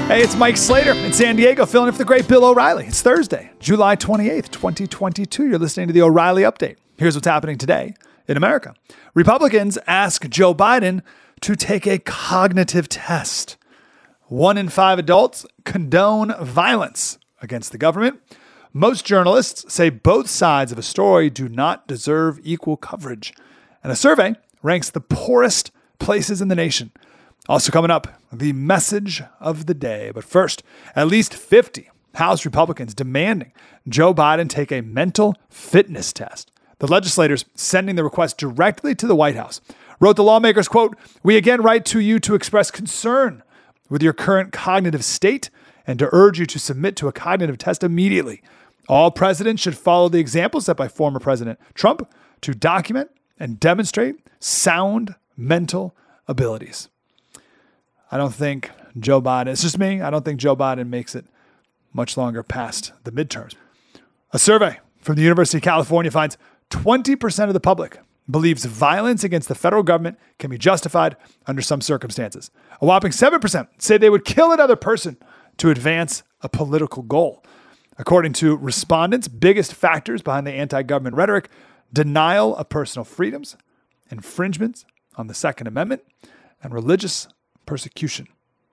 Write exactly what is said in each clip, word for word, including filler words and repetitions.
Hey, it's Mike Slater in San Diego, filling in for the great Bill O'Reilly. It's Thursday, July twenty-eighth, twenty twenty-two. You're listening to the O'Reilly Update. Here's what's happening today in America. Republicans ask Joe Biden to take a cognitive test. One in five adults condone violence against the government. Most journalists say both sides of a story do not deserve equal coverage. And a survey ranks the poorest places in the nation. Also coming up, the message of the day. But first, at least fifty House Republicans demanding Joe Biden take a mental fitness test. The legislators sending the request directly to the White House wrote the lawmakers, quote, "We again write to you to express concern with your current cognitive state and to urge you to submit to a cognitive test immediately. All presidents should follow the example set by former President Trump to document and demonstrate sound mental abilities." I don't think Joe Biden, it's just me, I don't think Joe Biden makes it much longer past the midterms. A survey from the University of California finds twenty percent of the public believes violence against the federal government can be justified under some circumstances. A whopping seven percent say they would kill another person to advance a political goal. According to respondents, biggest factors behind the anti-government rhetoric: denial of personal freedoms, infringements on the Second Amendment, and religious persecution.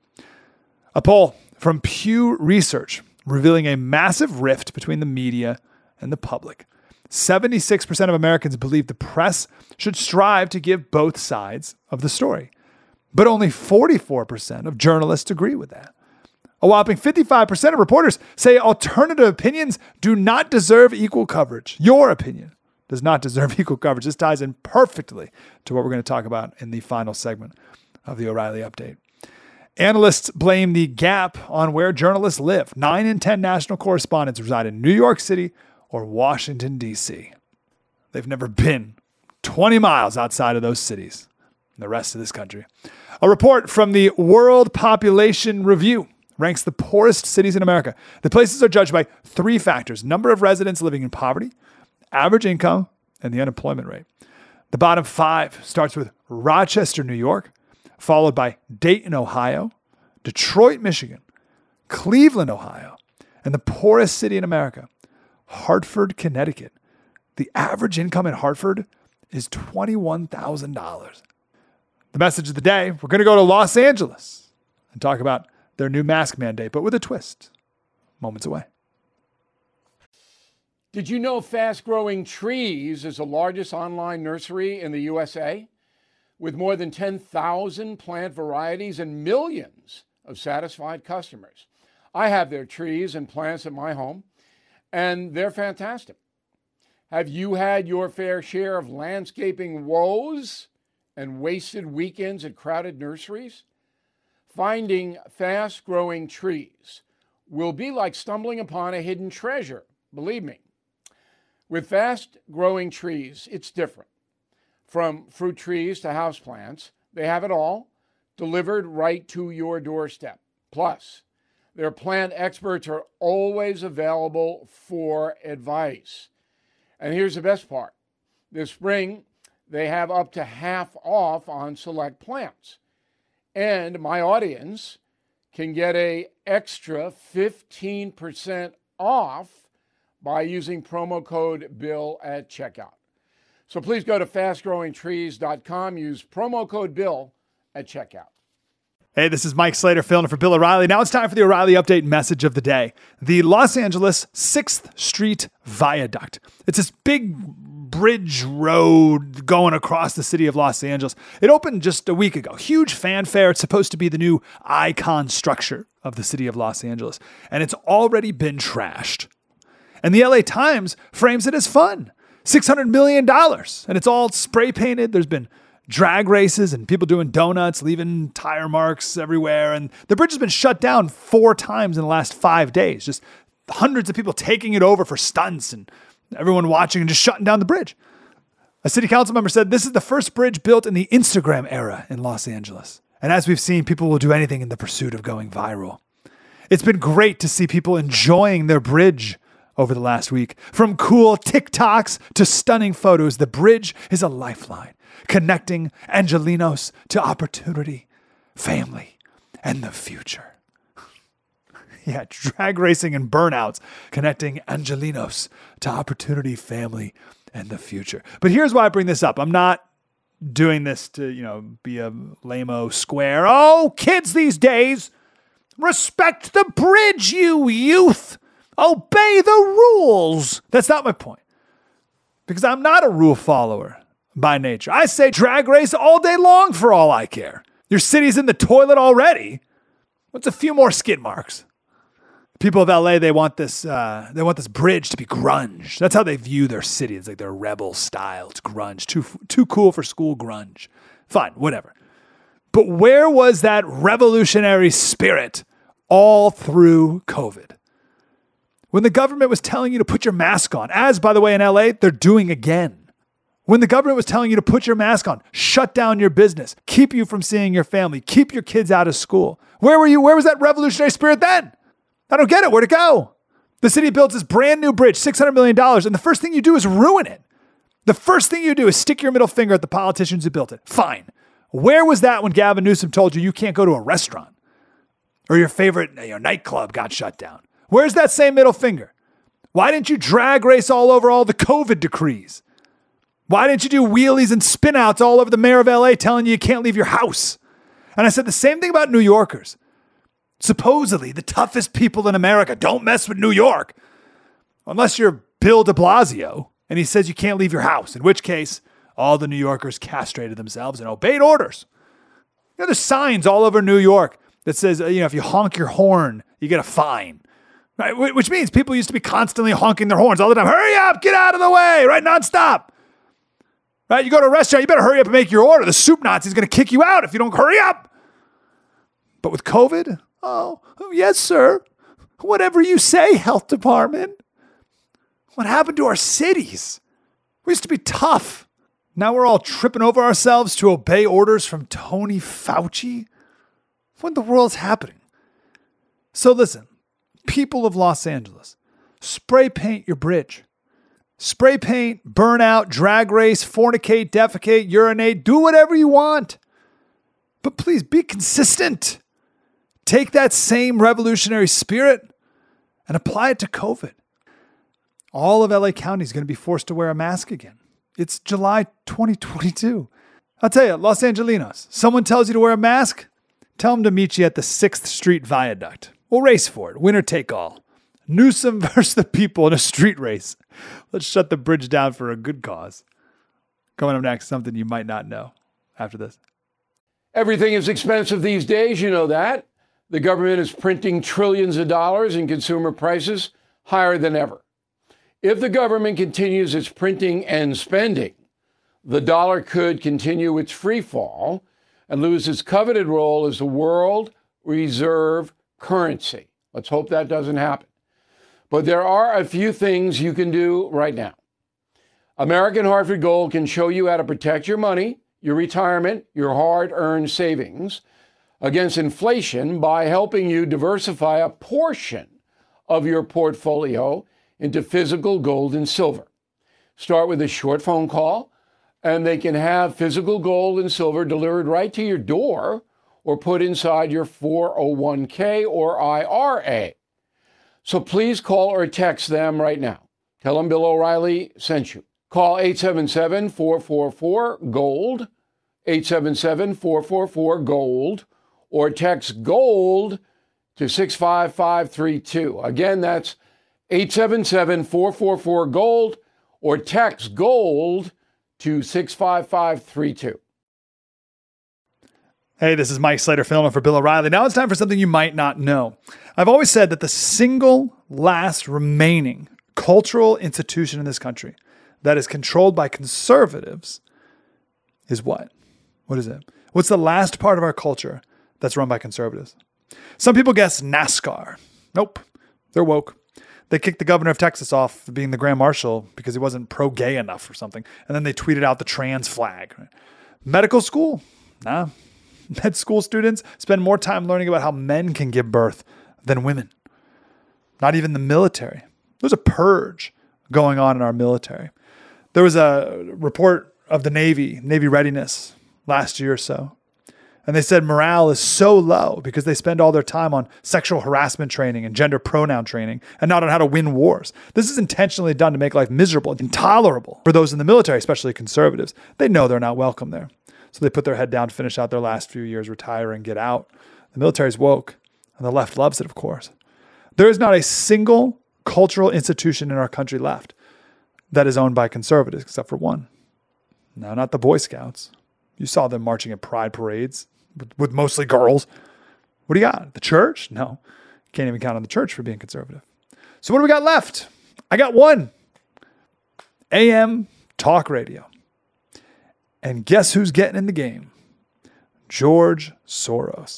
A poll from Pew Research revealing a massive rift between the media and the public. seventy-six percent of Americans believe the press should strive to give both sides of the story. But only forty-four percent of journalists agree with that. A whopping fifty-five percent of reporters say alternative opinions do not deserve equal coverage. Your opinion does not deserve equal coverage. This ties in perfectly to what we're going to talk about in the final segment of the O'Reilly Update. Analysts blame the gap on where journalists live. Nine in ten national correspondents reside in New York City or Washington, D C. They've never been twenty miles outside of those cities in the rest of this country. A report from the World Population Review ranks the poorest cities in America. The places are judged by three factors: number of residents living in poverty, average income, and the unemployment rate. The bottom five starts with Rochester, New York, followed by Dayton, Ohio, Detroit, Michigan, Cleveland, Ohio, and the poorest city in America, Hartford, Connecticut. The average income in Hartford is twenty-one thousand dollars. The message of the day, we're going to go to Los Angeles and talk about their new mask mandate, but with a twist. Moments away. Did you know Fast Growing Trees is the largest online nursery in the U S A? With more than ten thousand plant varieties and millions of satisfied customers. I have their trees and plants at my home, and they're fantastic. Have you had your fair share of landscaping woes and wasted weekends at crowded nurseries? Finding fast-growing trees will be like stumbling upon a hidden treasure, believe me. With fast-growing trees, it's different. From fruit trees to houseplants, they have it all delivered right to your doorstep. Plus, their plant experts are always available for advice. And here's the best part. This spring, they have up to half off on select plants. And my audience can get an extra fifteen percent off by using promo code BILL at checkout. So please go to fast growing trees dot com. Use promo code BILL at checkout. Hey, this is Mike Slater filling in for Bill O'Reilly. Now it's time for the O'Reilly Update message of the day. The Los Angeles sixth Street Viaduct. It's this big bridge road going across the city of Los Angeles. It opened just a week ago. Huge fanfare. It's supposed to be the new icon structure of the city of Los Angeles. And it's already been trashed. And the L A Times frames it as fun. six hundred million dollars. And it's all spray painted. There's been drag races and people doing donuts, leaving tire marks everywhere. And the bridge has been shut down four times in the last five days. Just hundreds of people taking it over for stunts and everyone watching and just shutting down the bridge. A city council member said this is the first bridge built in the Instagram era in Los Angeles. And as we've seen, people will do anything in the pursuit of going viral. It's been great to see people enjoying their bridge over the last week. From cool TikToks to stunning photos, the bridge is a lifeline, connecting Angelenos to opportunity, family, and the future. Yeah, drag racing and burnouts, connecting Angelenos to opportunity, family, and the future. But here's why I bring this up. I'm not doing this to, you know, be a lame-o square. Oh, kids these days, respect the bridge, you youth. Obey the rules. That's not my point. Because I'm not a rule follower by nature. I say drag race all day long for all I care. Your city's in the toilet already. What's a few more skid marks? People of L A, they want this uh, they want this bridge to be grunge. That's how they view their city. It's like their rebel style. It's grunge. Too, too cool for school grunge. Fine, whatever. But where was that revolutionary spirit all through COVID? When the government was telling you to put your mask on, as, by the way, in L A, they're doing again. When the government was telling you to put your mask on, shut down your business, keep you from seeing your family, keep your kids out of school. Where were you? Where was that revolutionary spirit then? I don't get it. Where'd it go? The city builds this brand new bridge, six hundred million dollars, and the first thing you do is ruin it. The first thing you do is stick your middle finger at the politicians who built it. Fine. Where was that when Gavin Newsom told you you can't go to a restaurant? Or your favorite you know, nightclub got shut down? Where's that same middle finger? Why didn't you drag race all over all the COVID decrees? Why didn't you do wheelies and spinouts all over the mayor of L A telling you you can't leave your house? And I said the same thing about New Yorkers. Supposedly the toughest people in America. Don't mess with New York. Unless you're Bill de Blasio and he says you can't leave your house, in which case all the New Yorkers castrated themselves and obeyed orders. You know, there's signs all over New York that says, you know, if you honk your horn, you get a fine. Right? Which means people used to be constantly honking their horns all the time. Hurry up, get out of the way, right? Nonstop. Right? You go to a restaurant, you better hurry up and make your order. The soup Nazi's going to kick you out if you don't hurry up. But with COVID, oh, yes, sir. Whatever you say, health department. What happened to our cities? We used to be tough. Now we're all tripping over ourselves to obey orders from Tony Fauci. What in the world's happening? So listen, people of Los Angeles, spray paint your bridge. Spray paint, burn out, drag race, fornicate, defecate, urinate, do whatever you want. But please be consistent. Take that same revolutionary spirit and apply it to COVID. All of L A County is going to be forced to wear a mask again. It's July twenty twenty-two. I'll tell you, Los Angelenos, someone tells you to wear a mask, tell them to meet you at the sixth Street Viaduct. We'll race for it. Winner take all. Newsom versus the people in a street race. Let's shut the bridge down for a good cause. Coming up next, something you might not know after this. Everything is expensive these days, you know that. The government is printing trillions of dollars and consumer prices higher than ever. If the government continues its printing and spending, the dollar could continue its free fall and lose its coveted role as the world reserve currency. Let's hope that doesn't happen. But there are a few things you can do right now. American Hartford Gold can show you how to protect your money, your retirement, your hard-earned savings against inflation by helping you diversify a portion of your portfolio into physical gold and silver. Start with a short phone call, and they can have physical gold and silver delivered right to your door or put inside your four oh one k or I R A. So please call or text them right now. Tell them Bill O'Reilly sent you. Call eight seven seven, four four four, GOLD, eight seven seven, four four four, GOLD, or text GOLD to six five five three two. Again, that's eight seven seven, four four four, GOLD, or text GOLD to six five five three two. Hey, this is Mike Slater filling in for Bill O'Reilly. Now it's time for something you might not know. I've always said that the single last remaining cultural institution in this country that is controlled by conservatives is what? What is it? What's the last part of our culture that's run by conservatives? Some people guess NASCAR. Nope. They're woke. They kicked the governor of Texas off for being the grand marshal because he wasn't pro-gay enough or something. And then they tweeted out the trans flag. Medical school? Nah. Med school students spend more time learning about how men can give birth than women. Not even the military. There's a purge going on in our military. There was a report of the Navy, Navy readiness last year or so. And they said morale is so low because they spend all their time on sexual harassment training and gender pronoun training and not on how to win wars. This is intentionally done to make life miserable and intolerable for those in the military, especially conservatives. They know they're not welcome there. So they put their head down, finish out their last few years, retire, and get out. The military's woke, and the left loves it, of course. There is not a single cultural institution in our country left that is owned by conservatives, except for one. No, not the Boy Scouts. You saw them marching in pride parades with, with mostly girls. What do you got? The church? No. Can't even count on the church for being conservative. So what do we got left? I got one. A M talk radio. And guess who's getting in the game? George Soros.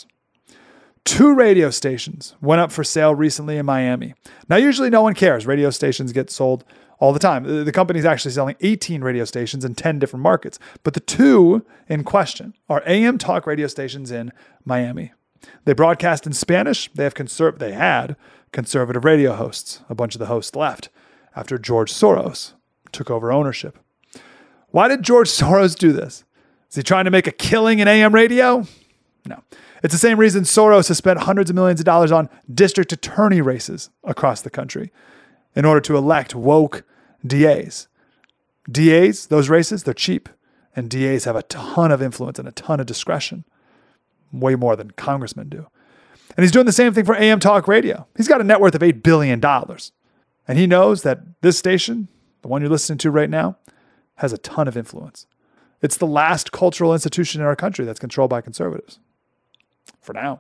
Two radio stations went up for sale recently in Miami. Now, usually no one cares. Radio stations get sold all the time. The company is actually selling eighteen radio stations in ten different markets. But the two in question are A M talk radio stations in Miami. They broadcast in Spanish. They have conserv- They had conservative radio hosts. A bunch of the hosts left after George Soros took over ownership. Why did George Soros do this? Is he trying to make a killing in A M radio? No. It's the same reason Soros has spent hundreds of millions of dollars on district attorney races across the country in order to elect woke D As. D As, those races, they're cheap. And D As have a ton of influence and a ton of discretion. Way more than congressmen do. And he's doing the same thing for A M Talk Radio. He's got a net worth of eight billion dollars. And he knows that this station, the one you're listening to right now, has a ton of influence. It's the last cultural institution in our country that's controlled by conservatives. For now.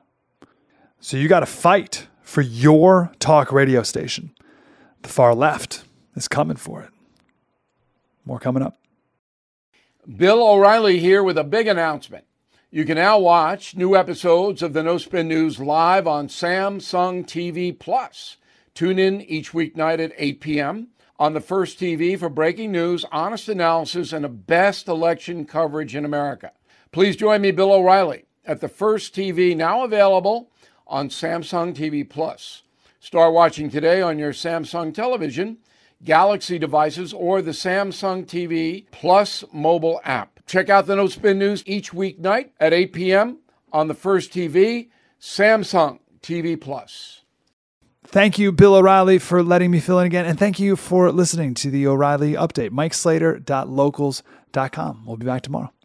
So you got to fight for your talk radio station. The far left is coming for it. More coming up. Bill O'Reilly here with a big announcement. You can now watch new episodes of the No Spin News live on Samsung T V Plus. Tune in each weeknight at eight p.m. on the First T V for breaking news, honest analysis, and the best election coverage in America. Please join me, Bill O'Reilly, at the First T V, now available on Samsung T V Plus. Start watching today on your Samsung television, Galaxy devices, or the Samsung T V Plus mobile app. Check out the No Spin News each weeknight at eight p.m. on the First T V, Samsung T V Plus. Thank you, Bill O'Reilly, for letting me fill in again. And thank you for listening to the O'Reilly Update. Mike Slater dot locals dot com. We'll be back tomorrow.